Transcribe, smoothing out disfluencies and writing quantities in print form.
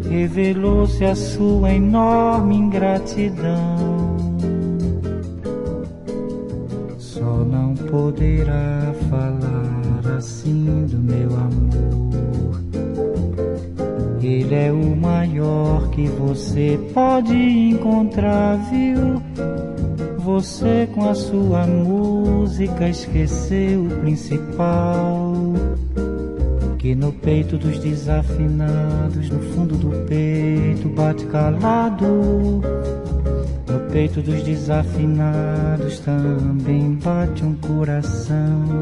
revelou-se a sua enorme ingratidão. Só não poderá falar assim do meu amor. Ele é o maior que você pode encontrar, viu? Você com a sua música esqueceu o principal, que no peito dos desafinados, no fundo do peito bate calado. No peito dos desafinados também bate um coração.